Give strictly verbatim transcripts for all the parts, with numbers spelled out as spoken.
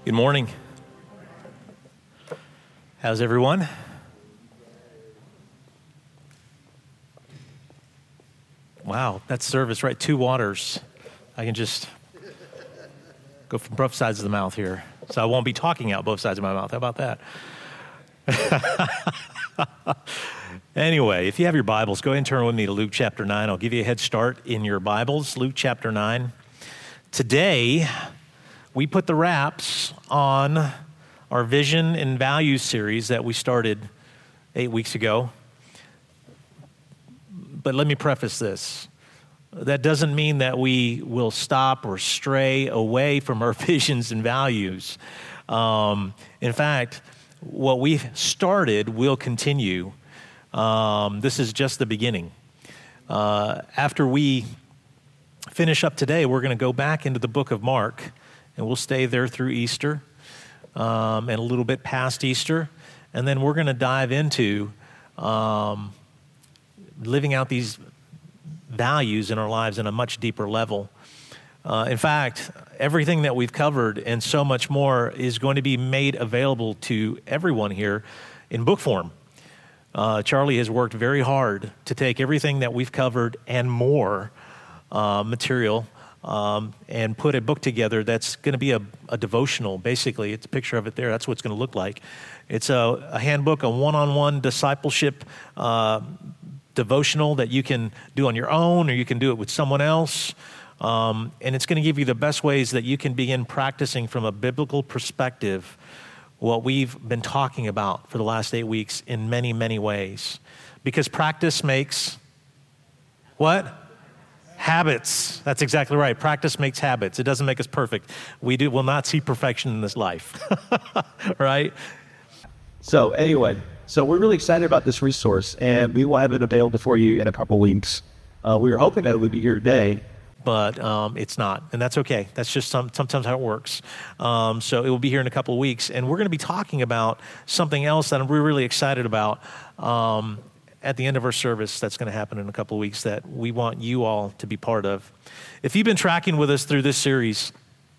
Good morning. How's everyone? Wow, that's service, right? Two waters. I can just go from both sides of the mouth here. So I won't be talking out both sides of my mouth. How about that? Anyway, if you have your Bibles, go ahead and turn with me to Luke chapter nine. I'll give you a head start in your Bibles. Luke chapter nine. Today, we put the wraps on our Vision and Values series that we started eight weeks ago. But let me preface this. That doesn't mean that we will stop or stray away from our visions and values. Um, in fact, what we've started will continue. Um, this is just the beginning. Uh, after we finish up today, we're going to go back into the book of Mark, and we'll stay there through Easter um, and a little bit past Easter. And then we're going to dive into um, living out these values in our lives in a much deeper level. Uh, in fact, everything that we've covered and so much more is going to be made available to everyone here in book form. Uh, Charlie has worked very hard to take everything that we've covered and more uh, material um, and put a book together that's going to be a, a devotional, basically. It's a picture of it there. That's what it's going to look like. It's a, a handbook, a one-on-one discipleship uh, devotional that you can do on your own or you can do it with someone else. Um, and it's going to give you the best ways that you can begin practicing from a biblical perspective what we've been talking about for the last eight weeks in many, many ways. Because practice makes what? Habits. That's exactly right. Practice makes habits. It doesn't make us perfect. We do, will not see perfection in this life. Right? So anyway, so we're really excited about this resource, and we will have it available for you in a couple weeks. Uh, we were hoping that it would be here today, but um, it's not, and that's okay. That's just some, sometimes how it works. Um, so it will be here in a couple of weeks, and we're going to be talking about something else that I'm really excited about um, at the end of our service that's going to happen in a couple of weeks that we want you all to be part of. If you've been tracking with us through this series,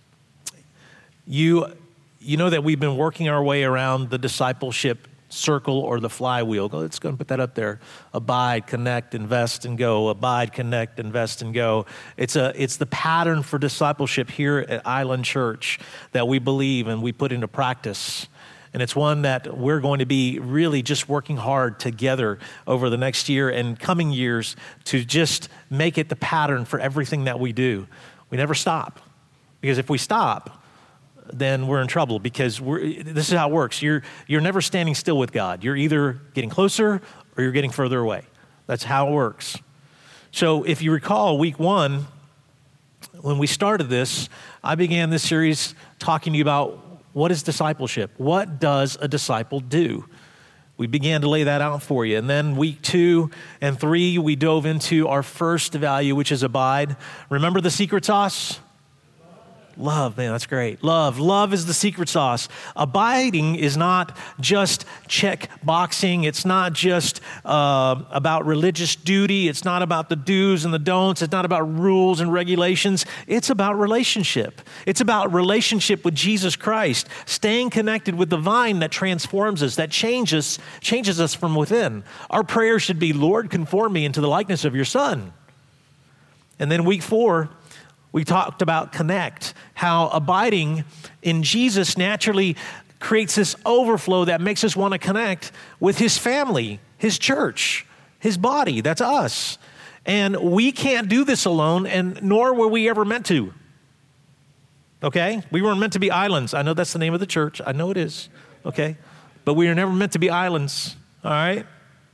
you you know that we've been working our way around the discipleship circle or the flywheel. Let's go and put that up there. Abide, connect, invest, and go. Abide, connect, invest, and go. It's a it's the pattern for discipleship here at Island Church that we believe and we put into practice. And it's one that we're going to be really just working hard together over the next year and coming years to just make it the pattern for everything that we do. We never stop. Because if we stop, then we're in trouble because we're, this is how it works. You're, you're never standing still with God. You're either getting closer or you're getting further away. That's how it works. So if you recall, week one, when we started this, I began this series talking to you about what is discipleship? What does a disciple do? We began to lay that out for you. And then week two and three, we dove into our first value, which is abide. Remember the secret sauce? Love, man, that's great. Love. Love is the secret sauce. Abiding is not just check boxing. It's not just uh, about religious duty. It's not about the do's and the don'ts. It's not about rules and regulations. It's about relationship. It's about relationship with Jesus Christ, staying connected with the vine that transforms us, that changes, changes us from within. Our prayer should be, Lord, conform me into the likeness of your Son. And then week four, we talked about connect, how abiding in Jesus naturally creates this overflow that makes us want to connect with his family, his church, his body. That's us. And we can't do this alone, and nor were we ever meant to. Okay? We weren't meant to be islands. I know that's the name of the church. I know it is. Okay? But we were never meant to be islands. All right?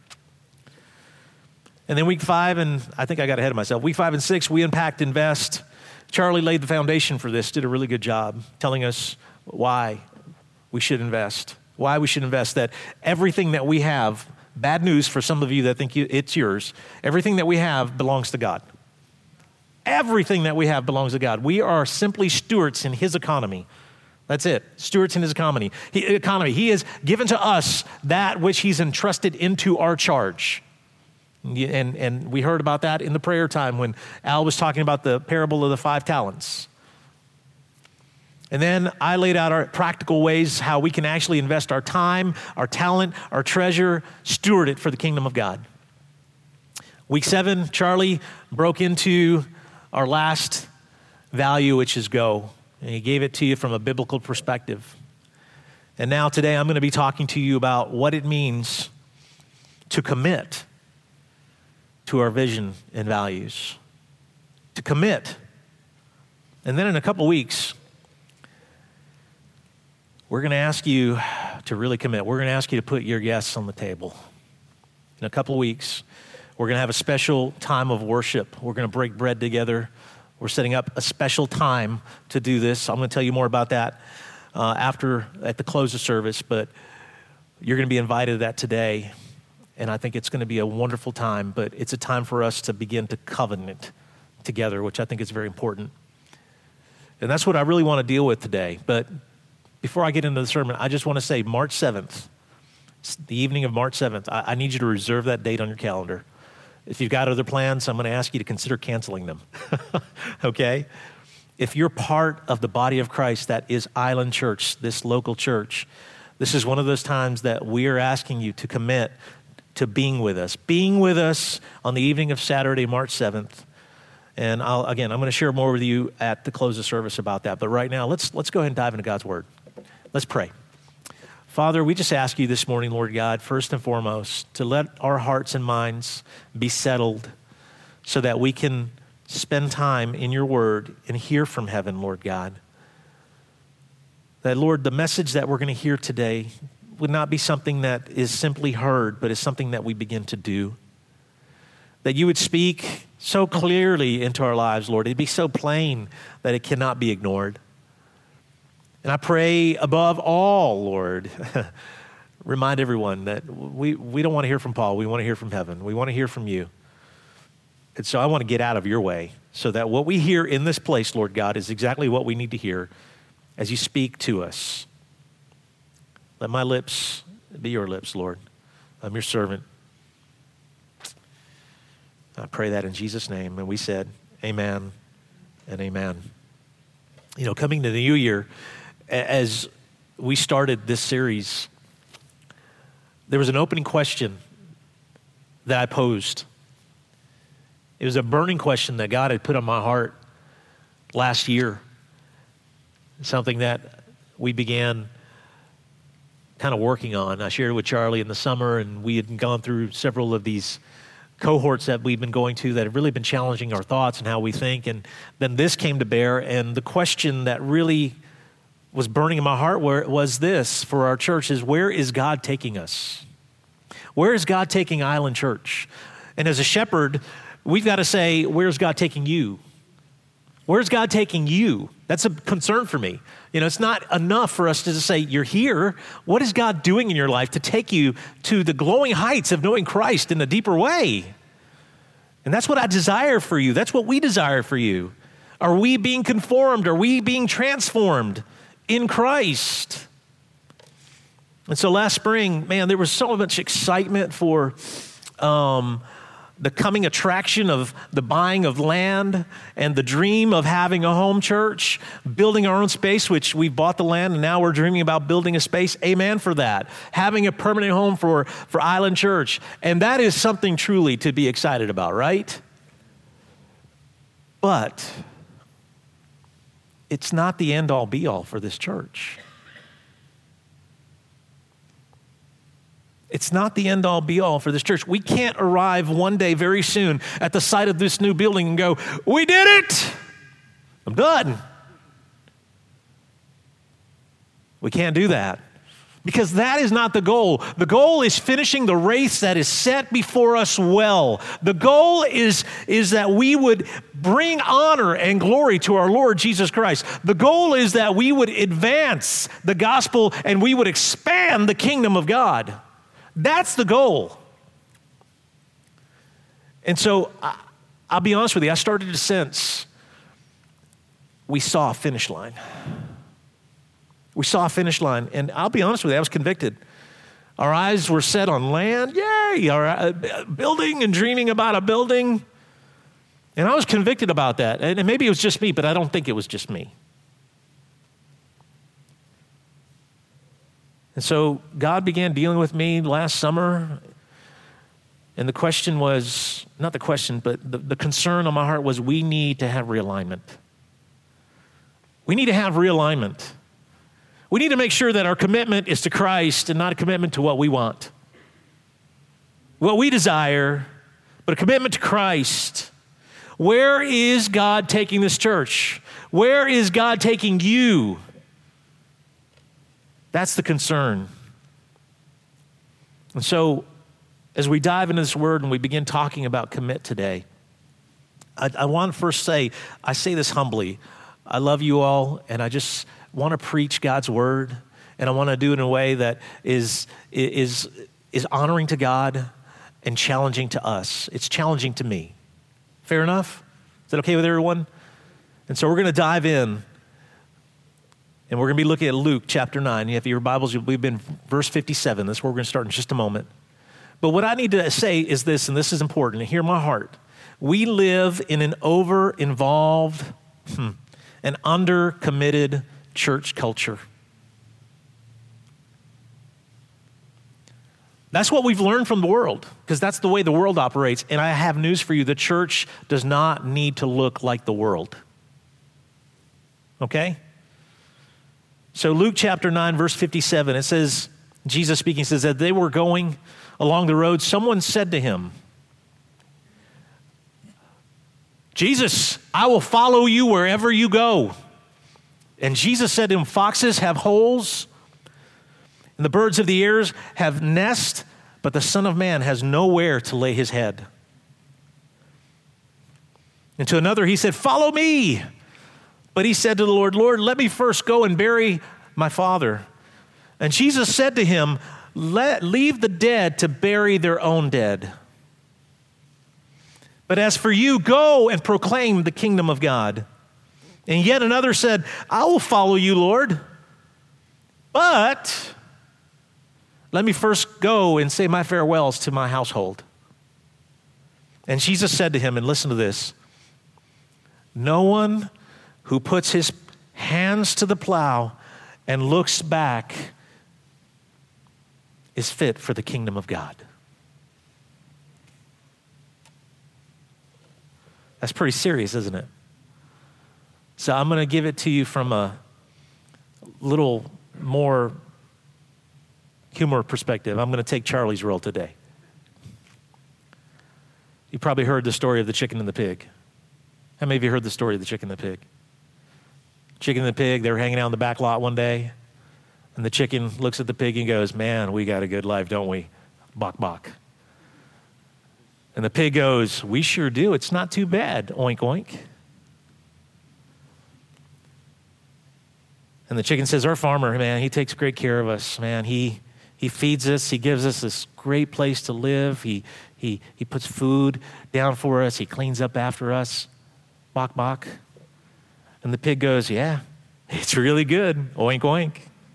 And then week five, and I think I got ahead of myself. Week five and six, we unpacked invest. Charlie laid the foundation for this, did a really good job telling us why we should invest, why we should invest, that everything that we have, bad news for some of you that think it's yours, everything that we have belongs to God. Everything that we have belongs to God. We are simply stewards in his economy. That's it, stewards in his economy. He, economy. He has given to us that which he's entrusted into our charge. And, and we heard about that in the prayer time when Al was talking about the parable of the five talents. And then I laid out our practical ways how we can actually invest our time, our talent, our treasure, steward it for the kingdom of God. Week seven, Charlie broke into our last value, which is go. And he gave it to you from a biblical perspective. And now today I'm going to be talking to you about what it means to commit to our vision and values. To commit. And then in a couple weeks, we're going to ask you to really commit. We're going to ask you to put your yes on the table. In a couple of weeks, we're going to have a special time of worship. We're going to break bread together. We're setting up a special time to do this. I'm going to tell you more about that uh, after, at the close of service, but you're going to be invited to that today, and I think it's going to be a wonderful time, but it's a time for us to begin to covenant together, which I think is very important. And that's what I really want to deal with today, but before I get into the sermon, I just want to say March seventh, the evening of March seventh, I, I need you to reserve that date on your calendar. If you've got other plans, I'm going to ask you to consider canceling them, okay? If you're part of the body of Christ that is Island Church, this local church, this is one of those times that we are asking you to commit to being with us. Being with us on the evening of Saturday, March seventh. And I'll, again, I'm going to share more with you at the close of service about that. But right now, let's let's go ahead and dive into God's Word. Let's pray. Father, we just ask you this morning, Lord God, first and foremost, to let our hearts and minds be settled so that we can spend time in your word and hear from heaven, Lord God. That, Lord, the message that we're going to hear today would not be something that is simply heard, but is something that we begin to do. That you would speak so clearly into our lives, Lord. It'd be so plain that it cannot be ignored. And I pray above all, Lord, remind everyone that we, we don't want to hear from Paul. We want to hear from heaven. We want to hear from you. And so I want to get out of your way so that what we hear in this place, Lord God, is exactly what we need to hear as you speak to us. Let my lips be your lips, Lord. I'm your servant. I pray that in Jesus' name. And we said, amen and amen. You know, coming to the new year, as we started this series, there was an opening question that I posed. It was a burning question that God had put on my heart last year. Something that we began kind of working on. I shared it with Charlie in the summer, and we had gone through several of these cohorts that we've been going to that have really been challenging our thoughts and how we think. And then this came to bear, and the question that really was burning in my heart was this for our church is, where is God taking us? Where is God taking Island Church? And as a shepherd, we've got to say, where's God taking you? Where's God taking you? That's a concern for me. You know, it's not enough for us to just say, you're here. What is God doing in your life to take you to the glowing heights of knowing Christ in a deeper way? And that's what I desire for you. That's what we desire for you. Are we being conformed? Are we being transformed in Christ? And so last spring, man, there was so much excitement for um, the coming attraction of the buying of land and the dream of having a home church, building our own space, which we bought the land and now we're dreaming about building a space. Amen for that. Having a permanent home for, for Island Church. And that is something truly to be excited about, right? But it's not the end-all be-all for this church. It's not the end-all be-all for this church. We can't arrive one day very soon at the site of this new building and go, we did it! I'm done. We can't do that. Because that is not the goal. The goal is finishing the race that is set before us well. The goal is, is that we would bring honor and glory to our Lord Jesus Christ. The goal is that we would advance the gospel and we would expand the kingdom of God. That's the goal. And so I, I'll be honest with you, I started to sense we saw a finish line. We saw a finish line, and I'll be honest with you, I was convicted. Our eyes were set on land, yay, our, uh, building and dreaming about a building. And I was convicted about that. And maybe it was just me, but I don't think it was just me. And so God began dealing with me last summer. And the question was, not the question, but the, the concern on my heart was we need to have realignment. We need to have realignment. We need to make sure that our commitment is to Christ and not a commitment to what we want, what we desire, but a commitment to Christ. Where is God taking this church? Where is God taking you? That's the concern. And so, as we dive into this word and we begin talking about commit today, I, I want to first say, I say this humbly, I love you all, and I just want to preach God's word, and I want to do it in a way that is, is, is honoring to God and challenging to us. It's challenging to me. Fair enough? Is that okay with everyone? And so we're going to dive in, and we're going to be looking at Luke chapter nine. You have your Bibles, we've been verse fifty-seven. That's where we're going to start in just a moment. But what I need to say is this, and this is important, hear my heart. We live in an over-involved, hmm, an under-committed church culture. That's what we've learned from the world, because that's the way the world operates. And I have news for you. The church does not need to look like the world. Okay? So Luke chapter nine, verse fifty-seven, it says, Jesus speaking says that they were going along the road. Someone said to him, Jesus, I will follow you wherever you go. And Jesus said to him, foxes have holes, and the birds of the air have nests, but the Son of Man has nowhere to lay his head. And to another he said, follow me. But he said to the Lord, Lord, let me first go and bury my father. And Jesus said to him, let, leave the dead to bury their own dead. But as for you, go and proclaim the kingdom of God. And yet another said, I will follow you, Lord. But let me first go and say my farewells to my household. And Jesus said to him, and listen to this, no one who puts his hands to the plow and looks back is fit for the kingdom of God. That's pretty serious, isn't it? So I'm going to give it to you from a little more humor perspective. I'm going to take Charlie's role today. You probably heard the story of the chicken and the pig. How many of you heard the story of the chicken and the pig? Chicken and the pig, they were hanging out in the back lot one day, and the chicken looks at the pig and goes, man, we got a good life, don't we? Bok, bok. And the pig goes, we sure do. It's not too bad. Oink, oink. And the chicken says, our farmer, man, he takes great care of us, man. He he feeds us. He gives us this great place to live. He he he puts food down for us. He cleans up after us. Bok, bok. And the pig goes, yeah, it's really good. Oink, oink.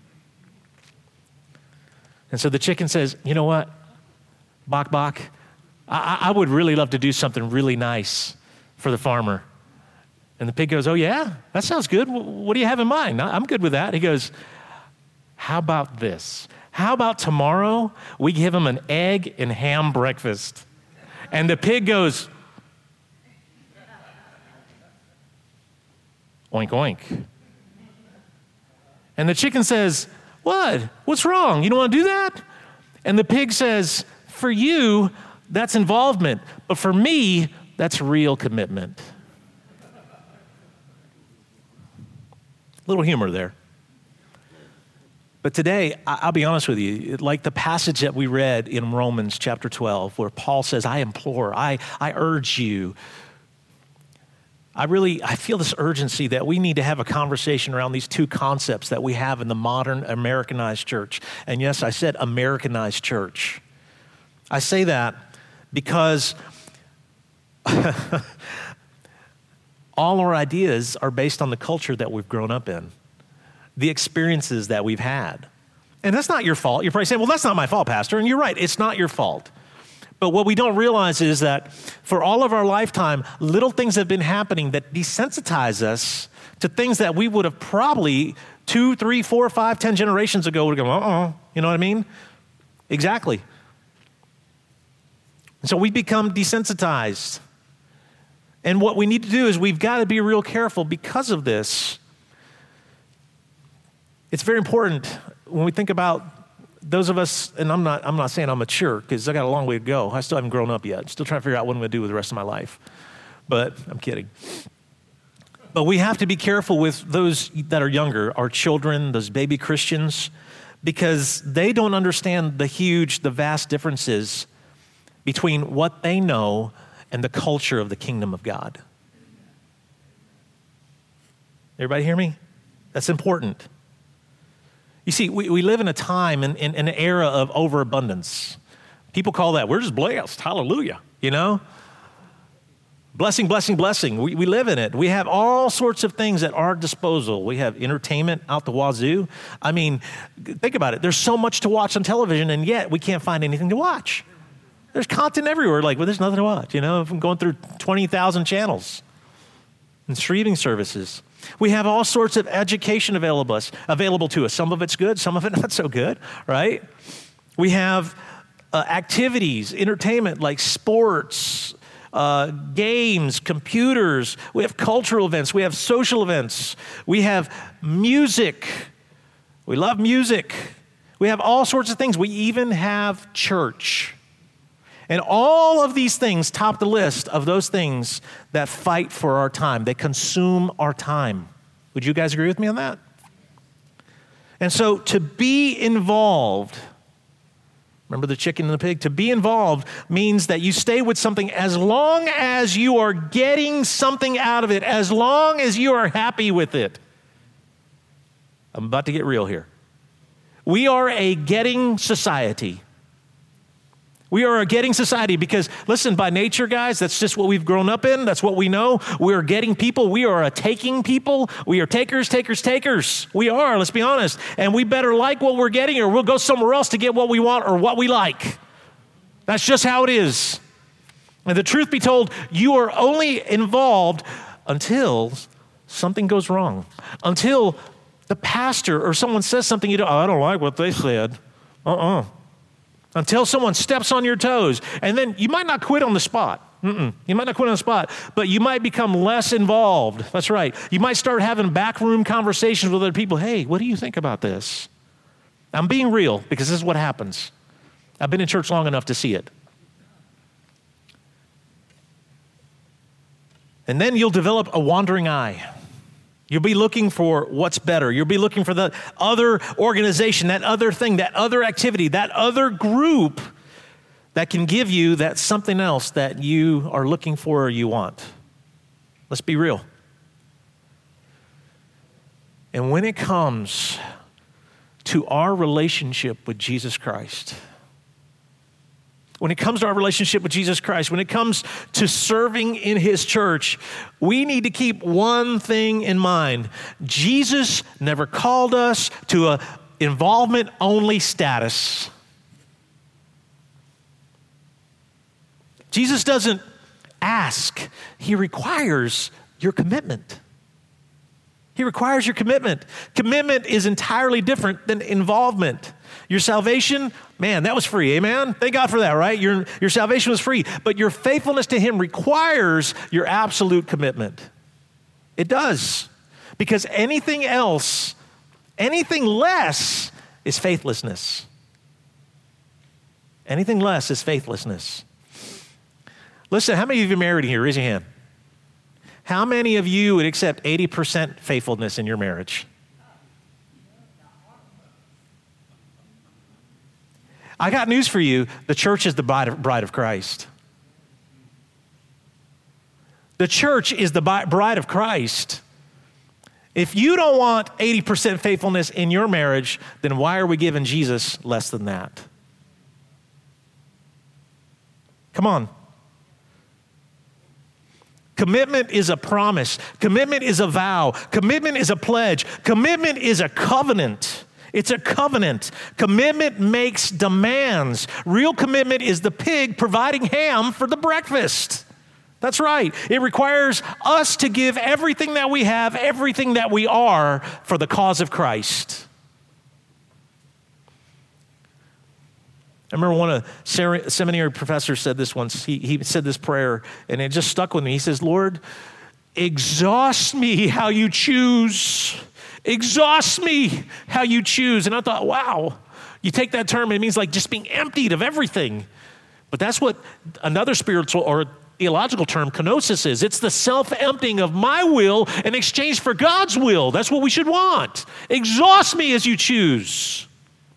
And so the chicken says, you know what? Bok, bok. I, I would really love to do something really nice for the farmer. And the pig goes, oh, yeah, that sounds good. What do you have in mind? I'm good with that. He goes, how about this? How about tomorrow we give him an egg and ham breakfast? And the pig goes, oink, oink. And the chicken says, what? What's wrong? You don't want to do that? And the pig says, for you, that's involvement. But for me, that's real commitment. Little humor there. But today, I'll be honest with you, like the passage that we read in Romans chapter twelve, where Paul says, I implore, I, I urge you. I really, I feel this urgency that we need to have a conversation around these two concepts that we have in the modern Americanized church. And yes, I said Americanized church. I say that because all our ideas are based on the culture that we've grown up in, the experiences that we've had. And that's not your fault. You're probably saying, well, that's not my fault, Pastor. And you're right, it's not your fault. But what we don't realize is that for all of our lifetime, little things have been happening that desensitize us to things that we would have probably two, three, four, five, ten generations ago would go, uh-uh, you know what I mean? Exactly. And so we become desensitized. And what we need to do is we've got to be real careful because of this. It's very important when we think about those of us, and I'm not I'm not saying I'm mature because I got a long way to go. I still haven't grown up yet. I'm still trying to figure out what I'm going to do with the rest of my life. But I'm kidding. But we have to be careful with those that are younger, our children, those baby Christians, because they don't understand the huge, the vast differences between what they know and the culture of the kingdom of God. Everybody hear me? That's important. You see, we, we live in a time, in, in, in an era of overabundance. People call that, we're just blessed, hallelujah, you know? Blessing, blessing, blessing. We, we live in it. We have all sorts of things at our disposal. We have entertainment out the wazoo. I mean, think about it. There's so much to watch on television, and yet we can't find anything to watch. There's content everywhere. Like, well, there's nothing to watch, you know? I'm going through twenty thousand channels and streaming services. We have all sorts of education available, us, available to us. Some of it's good, some of it not so good, right? We have uh, activities, entertainment like sports, uh, games, computers. We have cultural events. We have social events. We have music. We love music. We have all sorts of things. We even have church. And all of these things top the list of those things that fight for our time. They consume our time. Would you guys agree with me on that? And so to be involved, remember the chicken and the pig? To be involved means that you stay with something as long as you are getting something out of it, as long as you are happy with it. I'm about to get real here. We are a getting society. We are a getting society because, listen, by nature, guys, that's just what we've grown up in. That's what we know. We are getting people. We are a taking people. We are takers, takers, takers. We are, let's be honest. And we better like what we're getting or we'll go somewhere else to get what we want or what we like. That's just how it is. And the truth be told, you are only involved until something goes wrong, until the pastor or someone says something you don't, oh, I don't like what they said. Uh-uh. Until someone steps on your toes. And then you might not quit on the spot. Mm-mm. You might not quit on the spot, but you might become less involved. That's right. You might start having backroom conversations with other people. Hey, what do you think about this? I'm being real because this is what happens. I've been in church long enough to see it. And then you'll develop a wandering eye. You'll be looking for what's better. You'll be looking for the other organization, that other thing, that other activity, that other group that can give you that something else that you are looking for or you want. Let's be real. And when it comes to our relationship with Jesus Christ, when it comes to our relationship with Jesus Christ, when it comes to serving in his church, we need to keep one thing in mind. Jesus never called us to an involvement-only status. Jesus doesn't ask. He requires your commitment. He requires your commitment. Commitment is entirely different than involvement. Your salvation, man, that was free, amen? Thank God for that, right? Your, your salvation was free, but your faithfulness to him requires your absolute commitment. It does, because anything else, anything less is faithlessness. Anything less is faithlessness. Listen, how many of you are married here? Raise your hand. How many of you would accept eighty percent faithfulness in your marriage? I got news for you. The church is the bride of, bride of Christ. The church is the bride of Christ. If you don't want eighty percent faithfulness in your marriage, then why are we giving Jesus less than that? Come on. Commitment is a promise. Commitment is a vow. Commitment is a pledge. Commitment is a covenant. It's a covenant. Commitment makes demands. Real commitment is the pig providing ham for the breakfast. That's right. It requires us to give everything that we have, everything that we are for the cause of Christ. I remember one of the seminary professors said this once. He, he said this prayer, and it just stuck with me. He says, Lord, exhaust me how you choose. Exhaust me how you choose. And I thought, wow, you take that term, it means like just being emptied of everything. But that's what another spiritual or theological term, kenosis, is. It's the self-emptying of my will in exchange for God's will. That's what we should want. Exhaust me as you choose.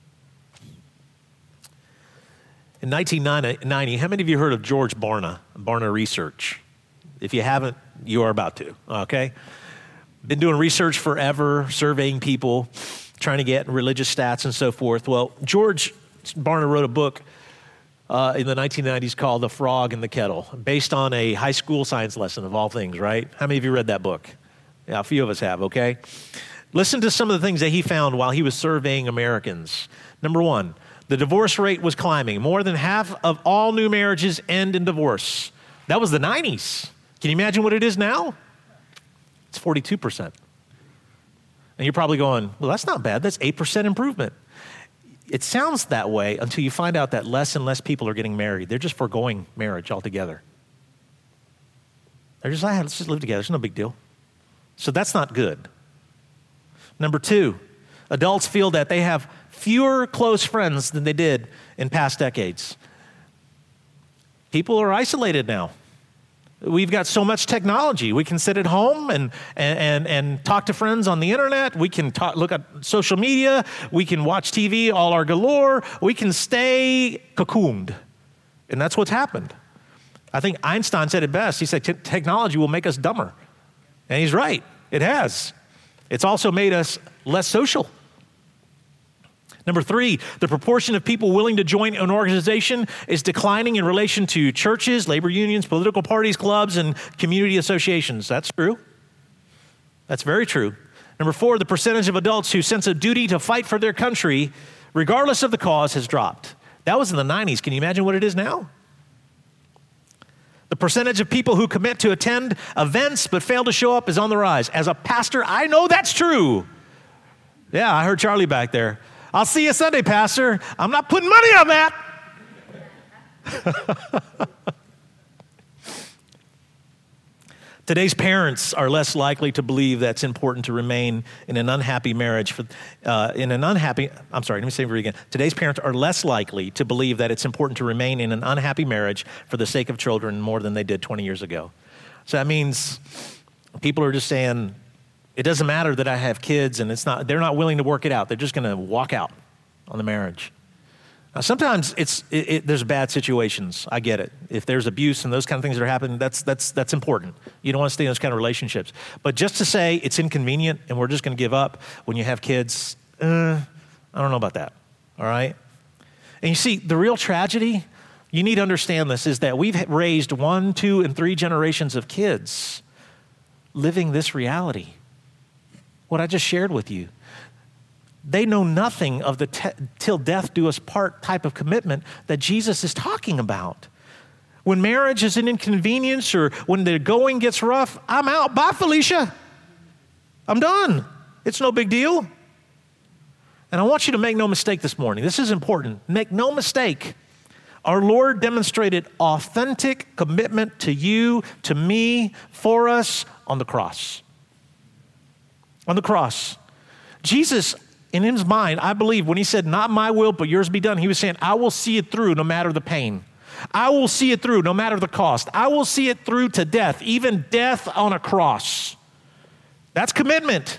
In nineteen ninety, how many of you heard of George Barna, Barna Research? If you haven't, you are about to, okay? Been doing research forever, surveying people, trying to get religious stats and so forth. Well, George Barna wrote a book uh, in the nineteen nineties called The Frog in the Kettle, based on a high school science lesson of all things, right? How many of you read that book? Yeah, a few of us have, okay? Listen to some of the things that he found while he was surveying Americans. Number one, the divorce rate was climbing. More than half of all new marriages end in divorce. That was the nineties. Can you imagine what it is now? It's forty-two percent. And you're probably going, well, that's not bad. That's eight percent improvement. It sounds that way until you find out that less and less people are getting married. They're just foregoing marriage altogether. They're just like, let's just live together. It's no big deal. So that's not good. Number two, adults feel that they have fewer close friends than they did in past decades. People are isolated now. We've got so much technology. We can sit at home and and and, and talk to friends on the internet. We can talk, look at social media. We can watch T V all our galore. We can stay cocooned. And that's what's happened. I think Einstein said it best. He said technology will make us dumber. And he's right. It has. It's also made us less social. Number three, the proportion of people willing to join an organization is declining in relation to churches, labor unions, political parties, clubs, and community associations. That's true. That's very true. Number four, the percentage of adults whose sense of duty to fight for their country, regardless of the cause, has dropped. That was in the nineties. Can you imagine what it is now? The percentage of people who commit to attend events but fail to show up is on the rise. As a pastor, I know that's true. Yeah, I heard Charlie back there. I'll see you Sunday, Pastor. I'm not putting money on that. Today's parents are less likely to believe that it's important to remain in an unhappy marriage. For, uh, in an unhappy, I'm sorry, let me say it again. Today's parents are less likely to believe that it's important to remain in an unhappy marriage for the sake of children more than they did twenty years ago. So that means people are just saying, it doesn't matter that I have kids, and it's not, they're not willing to work it out. They're just going to walk out on the marriage. Now, sometimes it's it, it, there's bad situations. I get it. If there's abuse and those kind of things that are happening, that's that's that's important. You don't want to stay in those kind of relationships. But just to say it's inconvenient and we're just going to give up when you have kids, uh, I don't know about that. All right? And you see, the real tragedy, you need to understand this, is that we've raised one, two, and three generations of kids living this reality. What I just shared with you. They know nothing of the te- till death do us part type of commitment that Jesus is talking about. When marriage is an inconvenience or when the going gets rough, I'm out. Bye, Felicia. I'm done. It's no big deal. And I want you to make no mistake this morning. This is important. Make no mistake. Our Lord demonstrated authentic commitment to you, to me, for us on the cross. On the cross. Jesus, in his mind, I believe when he said, not my will, but yours be done, he was saying, I will see it through no matter the pain. I will see it through no matter the cost. I will see it through to death, even death on a cross. That's commitment.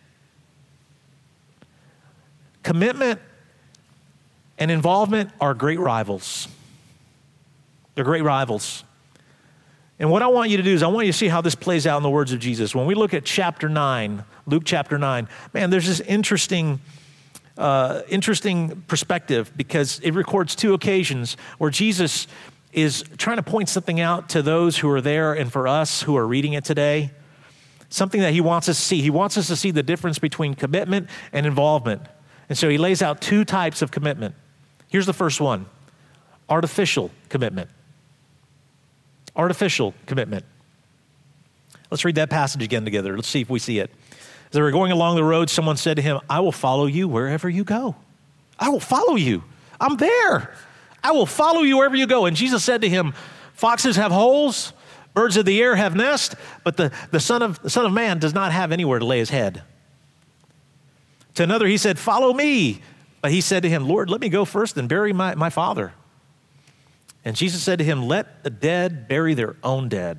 Commitment and involvement are great rivals. They're great rivals. And what I want you to do is I want you to see how this plays out in the words of Jesus. When we look at chapter nine, Luke chapter nine, man, there's this interesting, uh, interesting perspective because it records two occasions where Jesus is trying to point something out to those who are there and for us who are reading it today. Something that he wants us to see. He wants us to see the difference between commitment and involvement. And so he lays out two types of commitment. Here's the first one, artificial commitment. Artificial commitment. Let's read that passage again together. Let's see if we see it. As they were going along the road, someone said to him, I will follow you wherever you go. I will follow you. I'm there. I will follow you wherever you go. And Jesus said to him, foxes have holes, birds of the air have nests, but the, the, son of, the Son of Man does not have anywhere to lay his head. To another he said, follow me. But he said to him, Lord, let me go first and bury my, my father. And Jesus said to him, let the dead bury their own dead.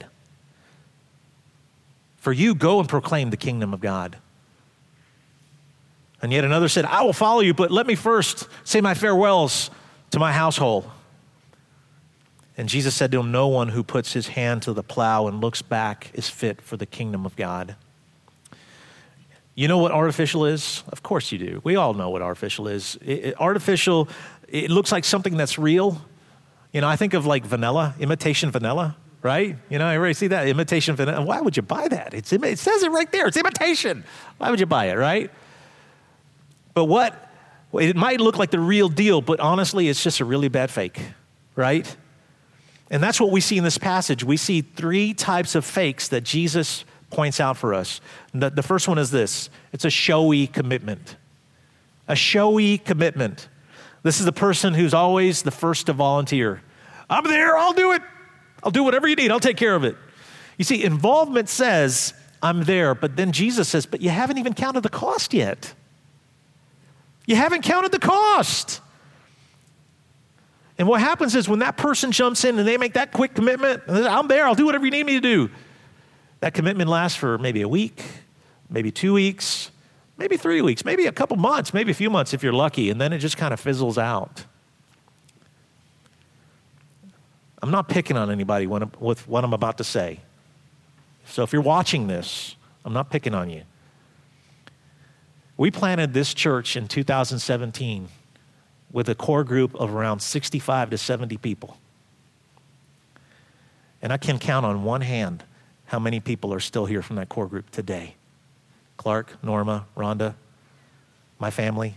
For you go and proclaim the kingdom of God. And yet another said, I will follow you, but let me first say my farewells to my household. And Jesus said to him, no one who puts his hand to the plow and looks back is fit for the kingdom of God. You know what artificial is? Of course you do. We all know what artificial is. It, it, artificial, it looks like something that's real. You know, I think of like vanilla, imitation vanilla. Right? You know, everybody see that? Imitation vanilla. Why would you buy that? It's, it says it right there. It's imitation. Why would you buy it, right? But what? It might look like the real deal, but honestly, it's just a really bad fake, right? And that's what we see in this passage. We see three types of fakes that Jesus points out for us. The, the first one is this. It's a showy commitment. A showy commitment. This is the person who's always the first to volunteer. I'm there. I'll do it. I'll do whatever you need. I'll take care of it. You see, involvement says, I'm there, but then Jesus says, but you haven't even counted the cost yet. You haven't counted the cost. And what happens is when that person jumps in and they make that quick commitment, and says, I'm there, I'll do whatever you need me to do. That commitment lasts for maybe a week, maybe two weeks, maybe three weeks, maybe a couple months, maybe a few months if you're lucky, and then it just kind of fizzles out. I'm not picking on anybody when I'm, with what I'm about to say. So if you're watching this, I'm not picking on you. We planted this church in two thousand seventeen with a core group of around sixty-five to seventy people. And I can count on one hand how many people are still here from that core group today. Clark, Norma, Rhonda, my family.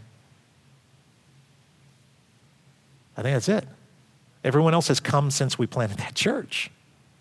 I think that's it. Everyone else has come since we planted that church.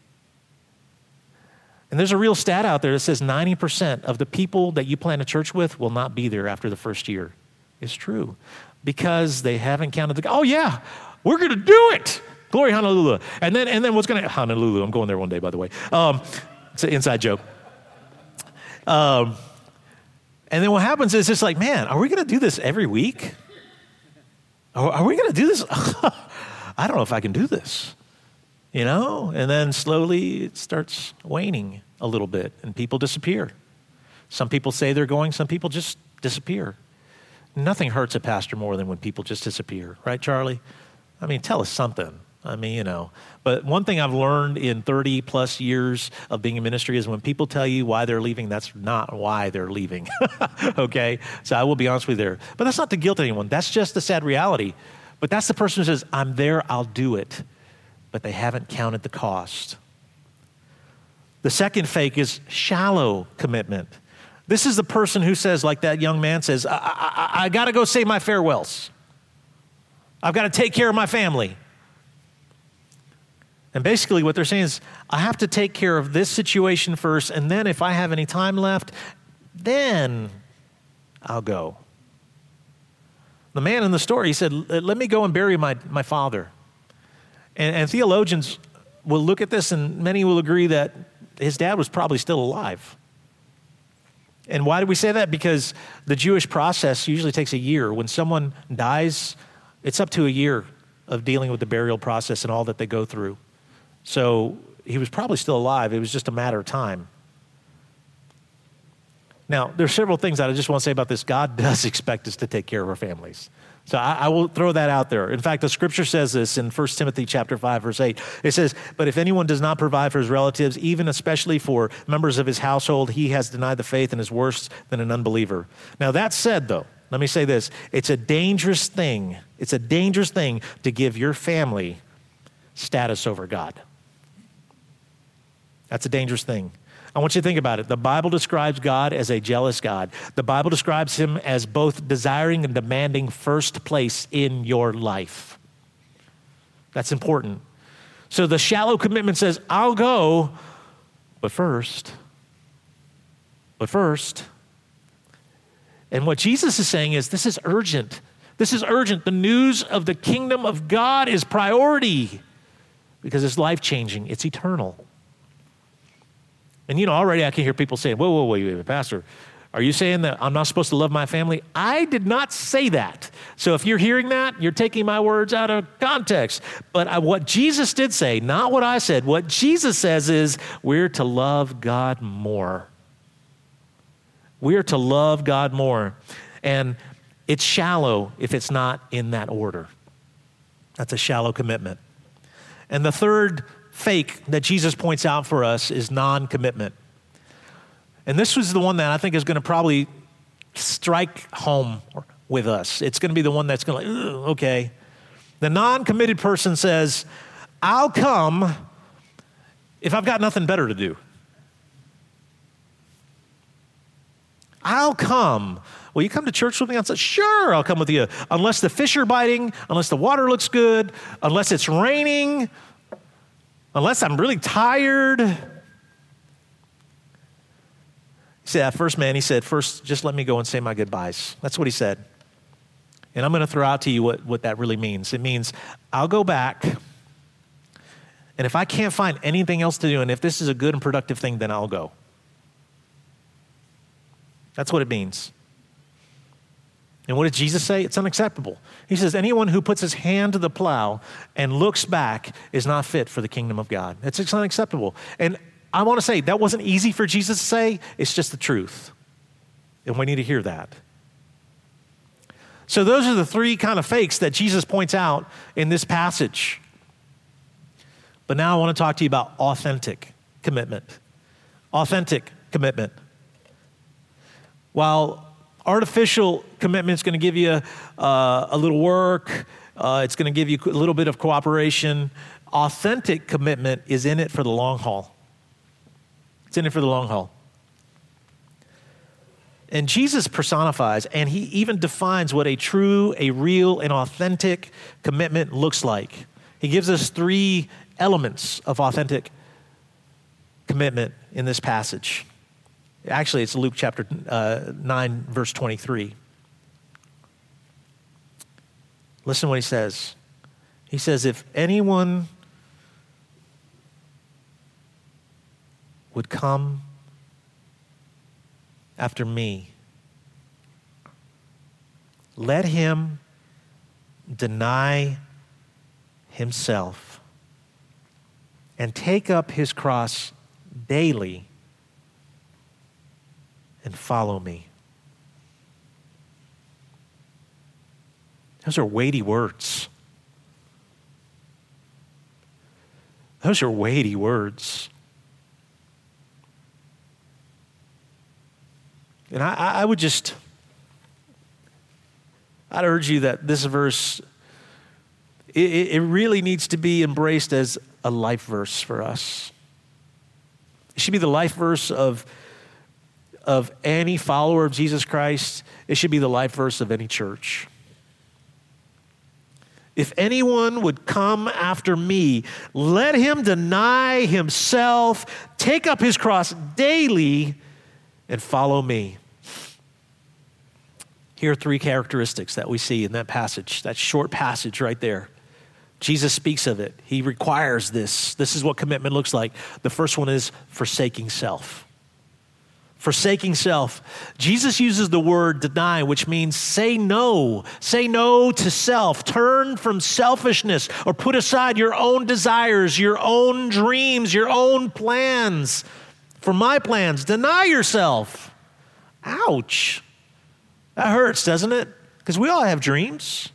And there's a real stat out there that says ninety percent of the people that you plant a church with will not be there after the first year. It's true. Because they haven't counted the, oh yeah, we're going to do it. Glory, hallelujah. And then, and then what's going to, hallelujah, I'm going there one day, by the way. Um, it's an inside joke. Um, and then what happens is it's like, man, are we going to do this every week? Are, are we going to do this? I don't know if I can do this, you know? And then slowly it starts waning a little bit and people disappear. Some people say they're going, some people just disappear. Nothing hurts a pastor more than when people just disappear, right, Charlie? I mean, tell us something. I mean, you know. But one thing I've learned in thirty plus years of being in ministry is when people tell you why they're leaving, that's not why they're leaving, okay? So I will be honest with you there. But that's not to guilt anyone. That's just the sad reality. But that's the person who says, I'm there, I'll do it. But they haven't counted the cost. The second fake is shallow commitment. This is the person who says, like that young man says, I, I, I got to go say my farewells. I've got to take care of my family. And basically what they're saying is, I have to take care of this situation first, and then if I have any time left, then I'll go. The man in the story, he said, let me go and bury my, my father. And, and theologians will look at this, and many will agree that his dad was probably still alive. And why do we say that? Because the Jewish process usually takes a year. When someone dies, it's up to a year of dealing with the burial process and all that they go through. So he was probably still alive. It was just a matter of time. Now, there's several things that I just want to say about this. God does expect us to take care of our families. So I, I will throw that out there. In fact, the scripture says this in First Timothy chapter five, verse eight. It says, but if anyone does not provide for his relatives, even especially for members of his household, he has denied the faith and is worse than an unbeliever. Now that said, though, let me say this. It's a dangerous thing. It's a dangerous thing to give your family status over God. That's a dangerous thing. I want you to think about it. The Bible describes God as a jealous God. The Bible describes him as both desiring and demanding first place in your life. That's important. So the shallow commitment says, I'll go, but first, but first. And what Jesus is saying is, this is urgent. This is urgent. The news of the kingdom of God is priority because it's life-changing. It's eternal. And you know, already I can hear people saying, whoa, whoa, wait, wait, wait, Pastor, are you saying that I'm not supposed to love my family? I did not say that. So if you're hearing that, you're taking my words out of context. But I, what Jesus did say, not what I said, what Jesus says is we're to love God more. We're to love God more. And it's shallow if it's not in that order. That's a shallow commitment. And the third fake that Jesus points out for us is non-commitment. And this was the one that I think is going to probably strike home with us. It's going to be the one that's going to, like, okay. The non-committed person says, I'll come if I've got nothing better to do. I'll come. Will you come to church with me? I said, sure, I'll come with you. Unless the fish are biting, unless the water looks good, unless it's raining, unless I'm really tired. He said, that first man, he said, first, just let me go and say my goodbyes. That's what he said. And I'm going to throw out to you what, what that really means. It means I'll go back, and if I can't find anything else to do, and if this is a good and productive thing, then I'll go. That's what it means. And what did Jesus say? It's unacceptable. He says, anyone who puts his hand to the plow and looks back is not fit for the kingdom of God. It's, it's unacceptable. And I want to say, that wasn't easy for Jesus to say. It's just the truth. And we need to hear that. So those are the three kind of fakes that Jesus points out in this passage. But now I want to talk to you about authentic commitment. Authentic commitment. While artificial commitment is going to give you uh, a little work, uh, it's going to give you a little bit of cooperation, authentic commitment is in it for the long haul. It's in it for the long haul. And Jesus personifies, and he even defines what a true, a real, and authentic commitment looks like. He gives us three elements of authentic commitment in this passage. Actually, it's Luke chapter uh, nine, verse twenty-three. Listen to what he says. He says, if anyone would come after me, let him deny himself and take up his cross daily and follow me. Those are weighty words. Those are weighty words. And I, I would just, I'd urge you that this verse, it, it really needs to be embraced as a life verse for us. It should be the life verse of, of any follower of Jesus Christ. It should be the life verse of any church. If anyone would come after me, let him deny himself, take up his cross daily, and follow me. Here are three characteristics that we see in that passage, that short passage right there. Jesus speaks of it. He requires this. This is what commitment looks like. The first one is forsaking self. Forsaking self. Jesus uses the word deny, which means say no. Say no to self. Turn from selfishness or put aside your own desires, your own dreams, your own plans. For my plans, deny yourself. Ouch. That hurts, doesn't it? Because we all have dreams.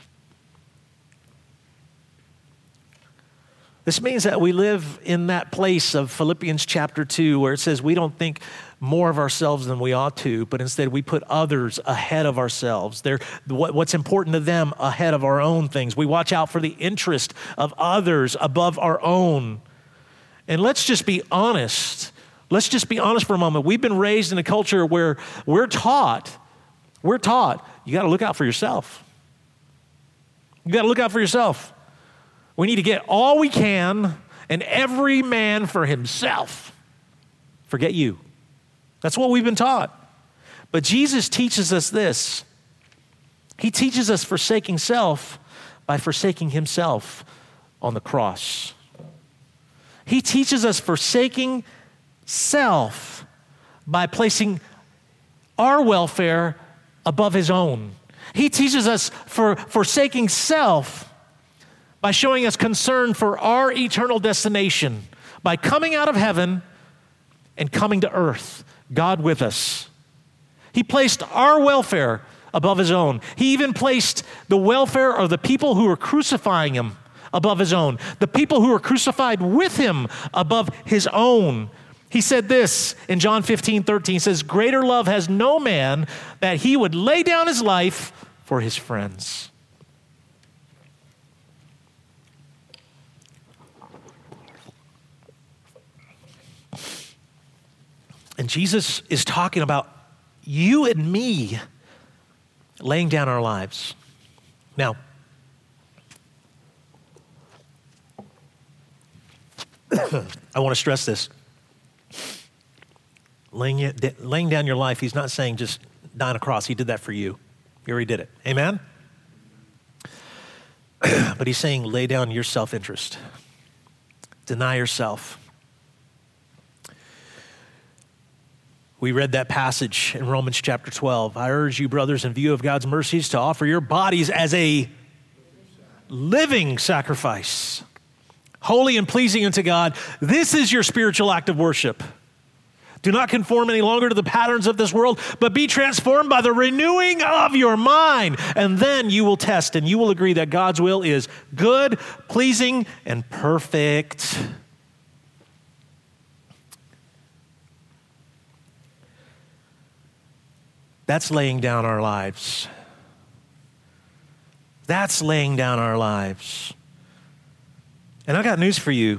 This means that we live in that place of Philippians chapter two where it says we don't think more of ourselves than we ought to, but instead we put others ahead of ourselves. They're, what, what's important to them ahead of our own things. We watch out for the interest of others above our own. And let's just be honest. Let's just be honest for a moment. We've been raised in a culture where we're taught, we're taught, you got to look out for yourself. You got to look out for yourself. We need to get all we can and every man for himself. Forget you. That's what we've been taught. But Jesus teaches us this. He teaches us forsaking self by forsaking himself on the cross. He teaches us forsaking self by placing our welfare above his own. He teaches us for forsaking self by showing us concern for our eternal destination, by coming out of heaven and coming to earth, God with us. He placed our welfare above his own. He even placed the welfare of the people who were crucifying him above his own, the people who were crucified with him above his own. He said this in John fifteen thirteen, he says, greater love has no man that he would lay down his life for his friends. And Jesus is talking about you and me laying down our lives. Now, I want to stress this. Laying, it, laying down your life, he's not saying just die on a cross. He did that for you. He already did it. Amen? But he's saying lay down your self-interest. Deny yourself. We read that passage in Romans chapter twelve. I urge you, brothers, in view of God's mercies, to offer your bodies as a living sacrifice, holy and pleasing unto God. This is your spiritual act of worship. Do not conform any longer to the patterns of this world, but be transformed by the renewing of your mind. And then you will test and you will agree that God's will is good, pleasing, and perfect. That's laying down our lives. That's laying down our lives. And I got news for you.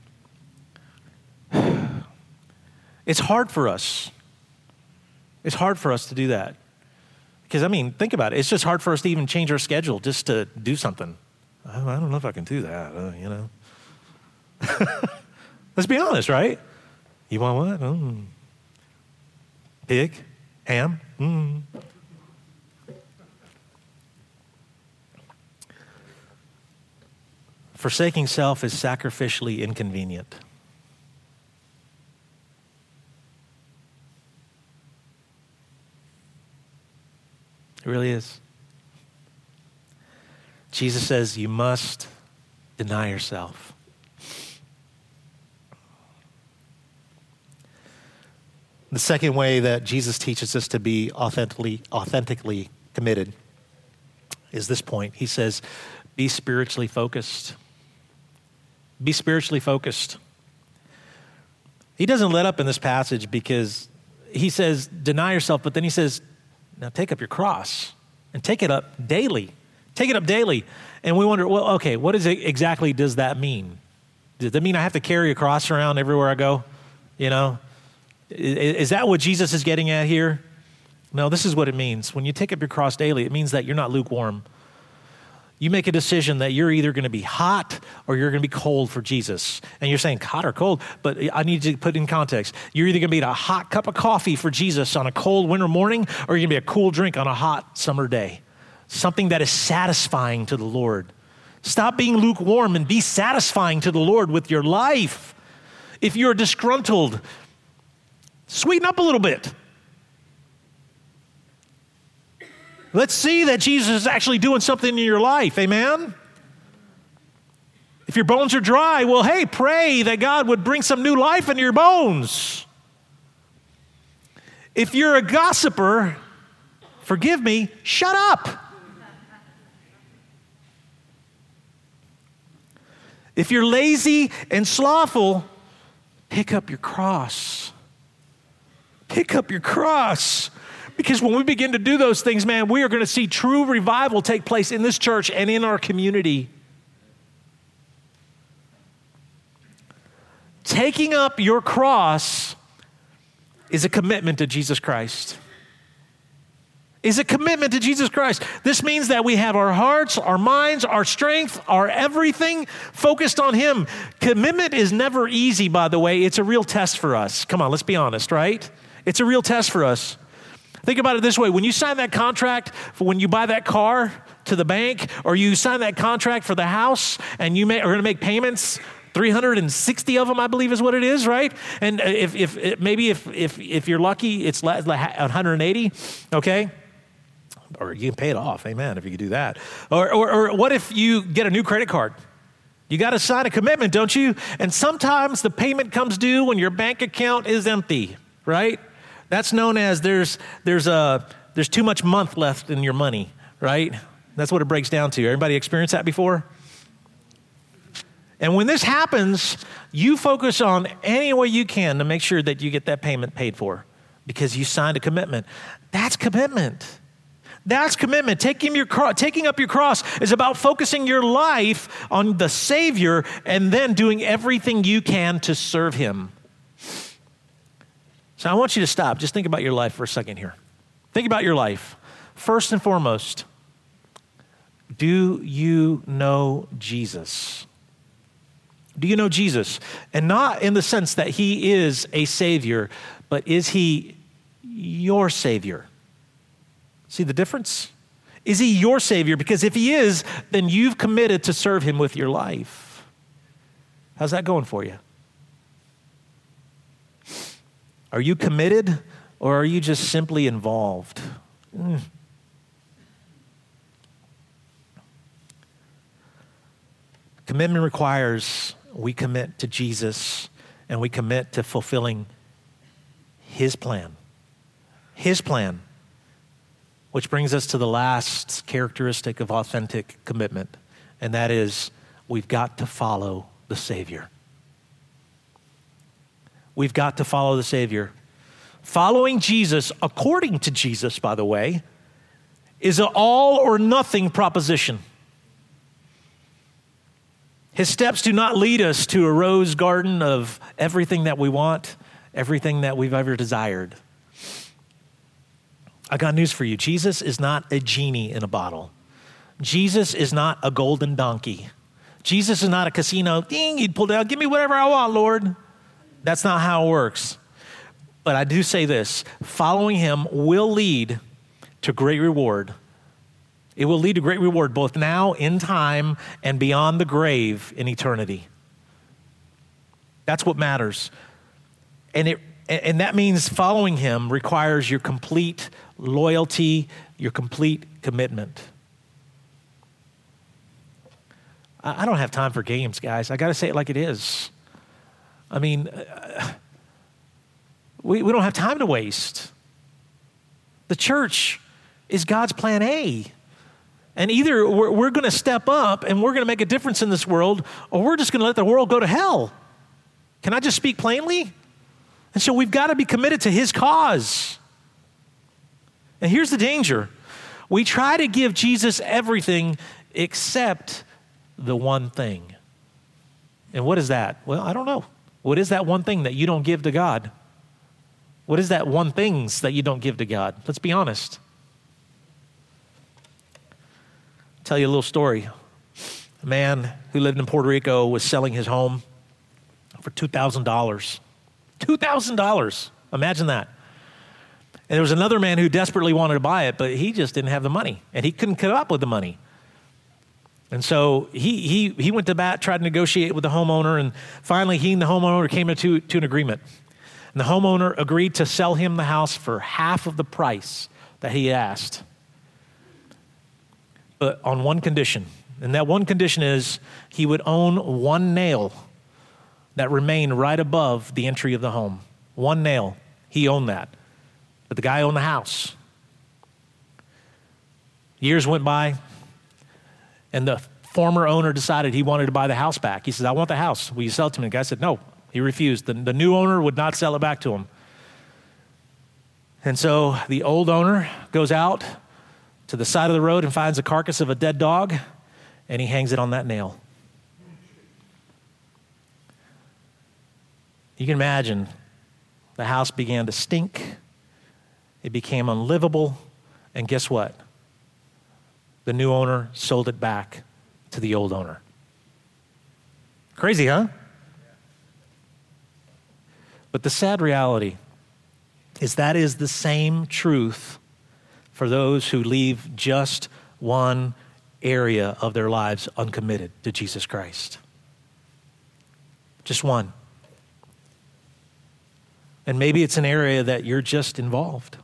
It's hard for us. It's hard for us to do that. Because, I mean, think about it. It's just hard for us to even change our schedule just to do something. I don't know if I can do that, uh, you know. Let's be honest, right? You want what? Mm. Pig? Ham? Mm. Forsaking self is sacrificially inconvenient. It really is. Jesus says you must deny yourself. The second way that Jesus teaches us to be authentically, authentically committed is this point. He says, be spiritually focused. Be spiritually focused. He doesn't let up in this passage because he says, deny yourself, but then he says, now take up your cross and take it up daily. Take it up daily. And we wonder, well, okay, what is it exactly does that mean? Does that mean I have to carry a cross around everywhere I go? You know? Is that what Jesus is getting at here? No, this is what it means. When you take up your cross daily, it means that you're not lukewarm. You make a decision that you're either going to be hot or you're going to be cold for Jesus. And you're saying hot or cold, but I need to put in context. You're either going to be a hot cup of coffee for Jesus on a cold winter morning, or you're going to be a cool drink on a hot summer day. Something that is satisfying to the Lord. Stop being lukewarm and be satisfying to the Lord with your life. If you're disgruntled, sweeten up a little bit. Let's see that Jesus is actually doing something in your life. Amen? If your bones are dry, well, hey, pray that God would bring some new life into your bones. If you're a gossiper, forgive me, shut up. If you're lazy and slothful, pick up your cross. Pick up your cross. Because when we begin to do those things, man, we are going to see true revival take place in this church and in our community. Taking up your cross is a commitment to Jesus Christ. is a commitment to Jesus Christ. This means that we have our hearts, our minds, our strength, our everything focused on him. Commitment is never easy, by the way. It's a real test for us. Come on, let's be honest, right? It's a real test for us. Think about it this way. When you sign that contract for when you buy that car to the bank, or you sign that contract for the house and you may, are going to make payments, three hundred sixty of them, I believe is what it is, right? And if, if maybe if, if, if you're lucky, it's one hundred eighty, okay? Or you can pay it off, amen, if you could do that. Or, or, or what if you get a new credit card? You got to sign a commitment, don't you? And sometimes the payment comes due when your bank account is empty, right? That's known as there's there's a there's too much month left in your money, right? That's what it breaks down to. Everybody experienced that before? And when this happens, you focus on any way you can to make sure that you get that payment paid for because you signed a commitment. That's commitment. That's commitment. Taking your cro- taking up your cross is about focusing your life on the Savior and then doing everything you can to serve him. So I want you to stop. Just think about your life for a second here. Think about your life. First and foremost, do you know Jesus? Do you know Jesus? And not in the sense that he is a Savior, but is he your Savior? See the difference? Is he your Savior? Because if he is, then you've committed to serve him with your life. How's that going for you? Are you committed or are you just simply involved? Mm. Commitment requires we commit to Jesus and we commit to fulfilling his plan. His plan, which brings us to the last characteristic of authentic commitment, and that is we've got to follow the Savior. We've got to follow the Savior. Following Jesus, according to Jesus, by the way, is an all or nothing proposition. His steps do not lead us to a rose garden of everything that we want, everything that we've ever desired. I got news for you. Jesus is not a genie in a bottle. Jesus is not a golden donkey. Jesus is not a casino. Ding, he'd pull down, give me whatever I want, Lord. That's not how it works. But I do say this, following him will lead to great reward. It will lead to great reward both now in time and beyond the grave in eternity. That's what matters. And it and that means following him requires your complete loyalty, your complete commitment. I don't have time for games, guys. I got to say it like it is. I mean, uh, we, we don't have time to waste. The church is God's plan A. And either we're, we're going to step up and we're going to make a difference in this world, or we're just going to let the world go to hell. Can I just speak plainly? And so we've got to be committed to his cause. And here's the danger. We try to give Jesus everything except the one thing. And what is that? Well, I don't know. What is that one thing that you don't give to God? What is that one things that you don't give to God? Let's be honest. I'll tell you a little story. A man who lived in Puerto Rico was selling his home for two thousand dollars. two thousand dollars. Imagine that. And there was another man who desperately wanted to buy it, but he just didn't have the money, and he couldn't come up with the money. And so he he he went to bat, tried to negotiate with the homeowner, and finally he and the homeowner came to, to an agreement. And the homeowner agreed to sell him the house for half of the price that he asked, but on one condition. And that one condition is he would own one nail that remained right above the entry of the home. One nail. He owned that. But the guy owned the house. Years went by, and the former owner decided he wanted to buy the house back. He said, I want the house. Will you sell it to me? The guy said, no. He refused. The, the new owner would not sell it back to him. And so the old owner goes out to the side of the road and finds the carcass of a dead dog, and he hangs it on that nail. You can imagine the house began to stink. It became unlivable. And guess what? The new owner sold it back to the old owner. Crazy, huh? But the sad reality is that is the same truth for those who leave just one area of their lives uncommitted to Jesus Christ. Just one. And maybe it's an area that you're just involved.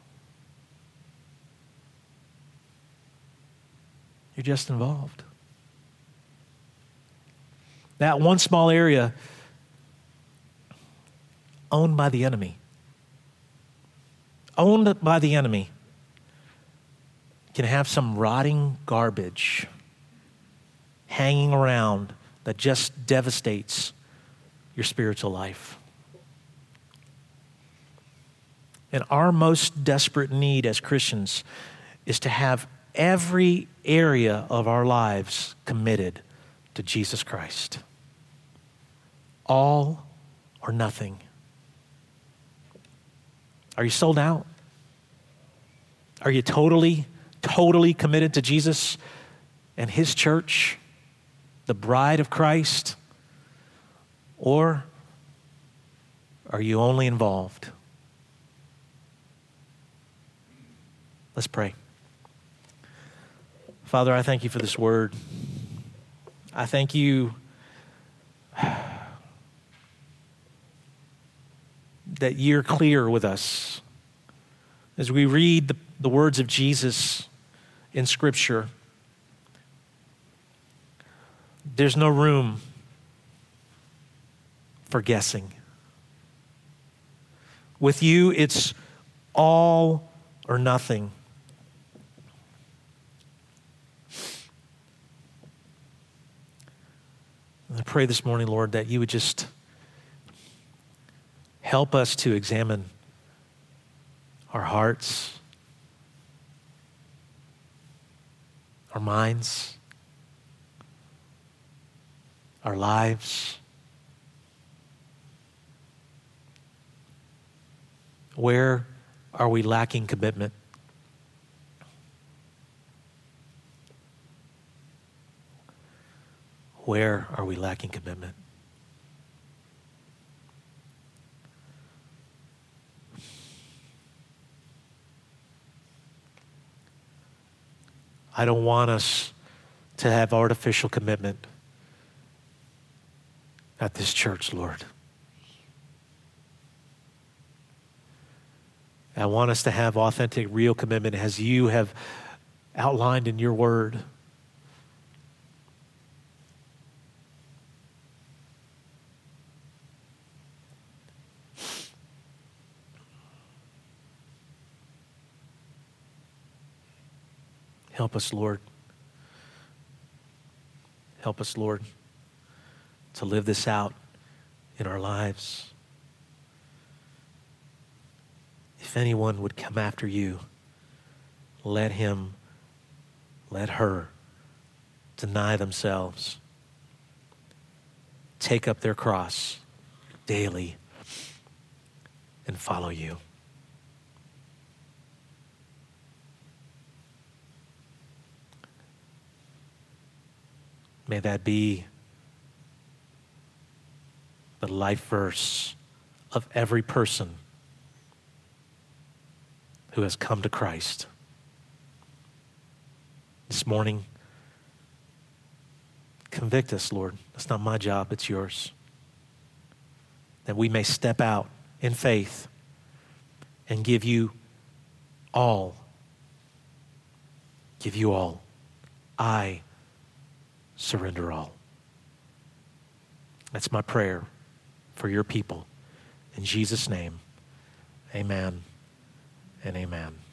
You're just involved. That one small area owned by the enemy. Owned by the enemy can have some rotting garbage hanging around that just devastates your spiritual life. And our most desperate need as Christians is to have every area of our lives committed to Jesus Christ. All or nothing. Are you sold out? Are you totally, totally committed to Jesus and His church, the bride of Christ? Or are you only involved? Let's pray. Father, I thank you for this word. I thank you that you're clear with us as we read the, the words of Jesus in Scripture. There's no room for guessing. With you, it's all or nothing. I pray this morning, Lord, that you would just help us to examine our hearts, our minds, our lives. Where are we lacking commitment? Where are we lacking commitment? I don't want us to have artificial commitment at this church, Lord. I want us to have authentic, real commitment as you have outlined in your word. Help us, Lord. Help us, Lord, to live this out in our lives. If anyone would come after you, let him, let her deny themselves, take up their cross daily, and follow you. May that be the life verse of every person who has come to Christ. This morning, convict us, Lord. That's not my job, it's yours. That we may step out in faith and give you all. Give you all. I surrender all. That's my prayer for your people. In Jesus' name, amen and amen.